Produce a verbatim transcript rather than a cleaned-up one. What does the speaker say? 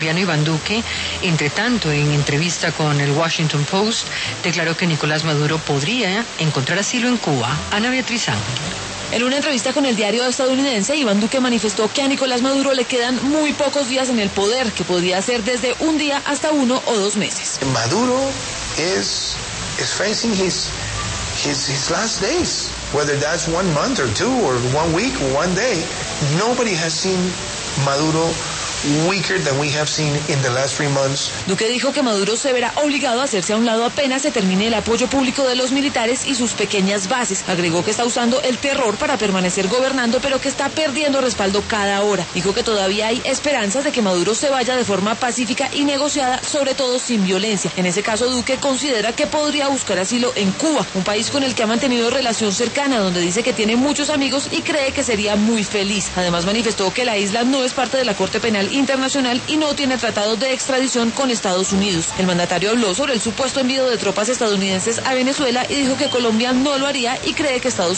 Iván Duque, entre tanto, en entrevista con el Washington Post, declaró que Nicolás Maduro podría encontrar asilo en Cuba. Ana Beatriz Ángel. En una entrevista con el diario estadounidense, Iván Duque manifestó que a Nicolás Maduro le quedan muy pocos días en el poder, que podría ser desde un día hasta uno o dos meses. Maduro is, is facing his, his, his last days, whether that's one month or two or one week or one day. Nobody has seen Maduro weaker than we have seen in the last three months. Duque dijo que Maduro se verá obligado a hacerse a un lado apenas se termine el apoyo público de los militares y sus pequeñas bases. Agregó que está usando el terror para permanecer gobernando, pero que está perdiendo respaldo cada hora. Dijo que todavía hay esperanzas de que Maduro se vaya de forma pacífica y negociada, sobre todo sin violencia. En ese caso, Duque considera que podría buscar asilo en Cuba, un país con el que ha mantenido relación cercana, donde dice que tiene muchos amigos y cree que sería muy feliz. Además, manifestó que la isla no es parte de la Corte Penal Internacional y no tiene tratado de extradición con Estados Unidos. El mandatario habló sobre el supuesto envío de tropas estadounidenses a Venezuela y dijo que Colombia no lo haría y cree que Estados